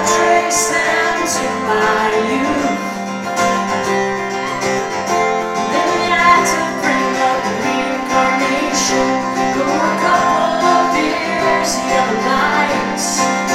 trace them to my youth. Then we had to bring up reincarnation for a couple of beers the other nights.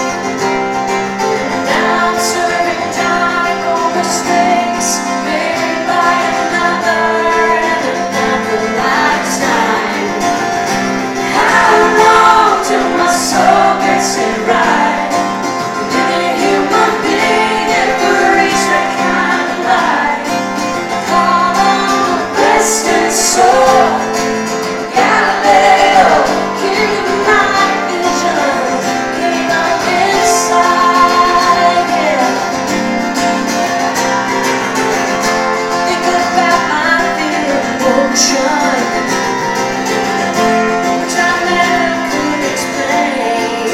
Now I'm serving time for mistakes made by another and another lifetime. How long till my soul gets it right? Did a human being ever reach that kind of light? Call on the Western soul, Galileo, king of night vision, king of insight, yeah. Think about my devotion, which I never could explain.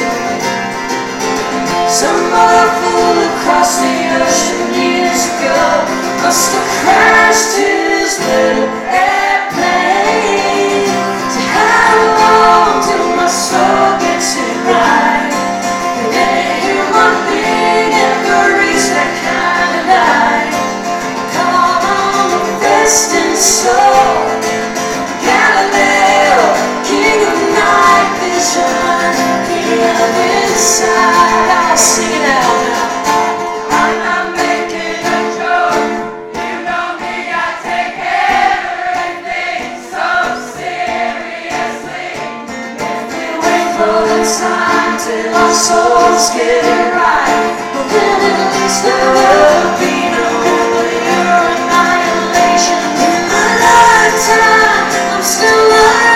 Some fool across the ocean years ago must have crashed his little airplane. So how long till my soul gets it right? Can any human being ever reach that kind of light? Call on the Western soul, Galileo, king of night vision, king of insight. I'll sing it out now. I'm not making a joke. You know me, I take everything so seriously. If we wait for the time till our souls get it right, well then at least there will be no nuclear annihilation. In my lifetime, I'm still alive.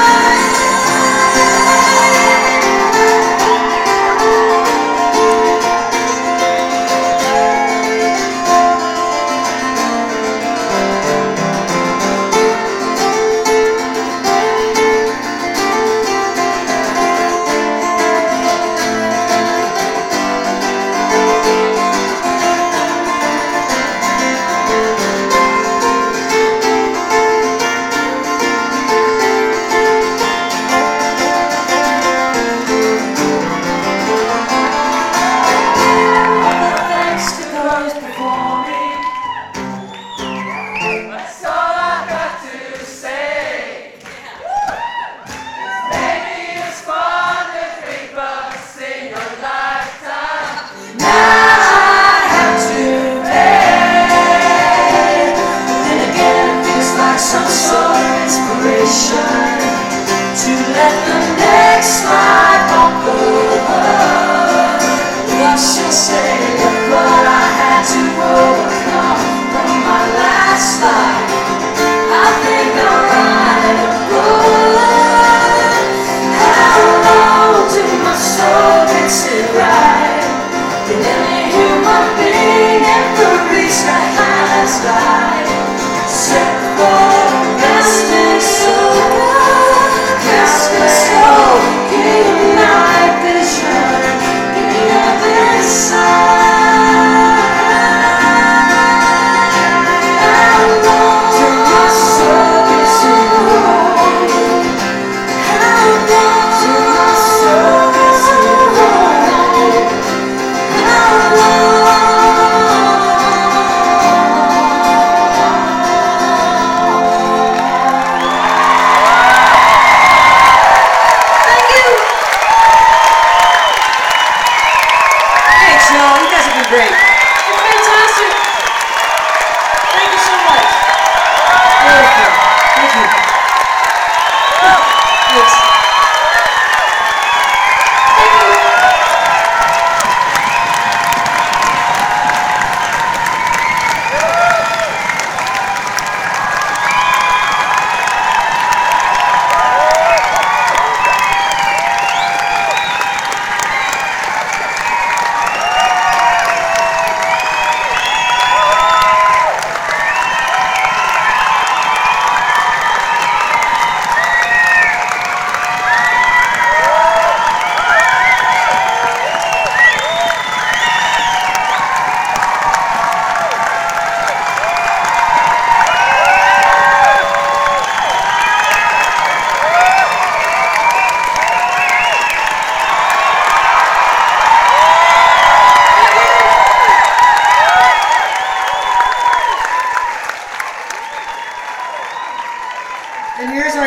Thanks to those before me. That's all I got to say. Maybe it's fun to think of in your lifetime. Now I have to pay. Then again, it feels like some sort of inspiration to let the next life unfold. Thus she'll say, look what I had to overcome from my last life. I think I'll write a book. How long till my soul gets it right? Did any human being ever reach that highest light? Set for resting soul, resting soul.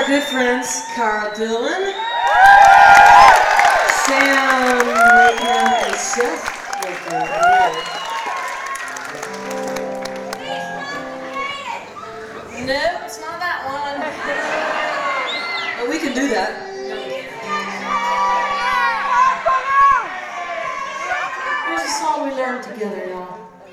our good friends, Cara Dillon, Sam Mayhem, and Seth Mayhem. No, it's not that one. But we can do that. Here's a song we learned together, y'all.